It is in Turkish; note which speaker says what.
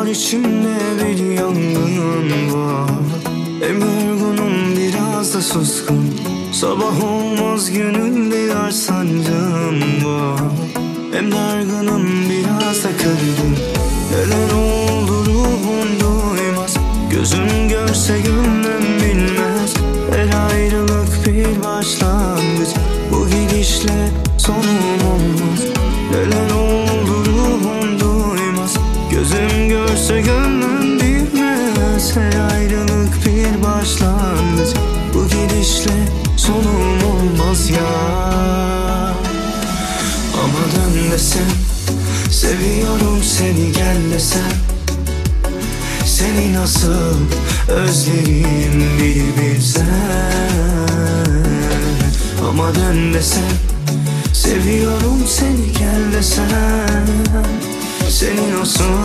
Speaker 1: içimde bir yangın var. Hem yorgunum biraz da suskun. Sabah olmaz gönülde sancım var. Hem dargınım biraz da kırgın. Neler oldu ruhum duymaz. Gözüm görse gönlüm bilmez. Her ayrılık bir başlangıç. Bu gidişle sonum olmaz. Neler oldu ruhum duymaz. Gözüm görse gönlüm bilmez. Her ayrılık bir başlangıç. Bu gidişle sonum olmaz ya. Ama dön desem, seviyorum seni gel desem, seni nasıl özlerim bir bilsen. Ama dön desem, seviyorum seni gel desem, seni nasıl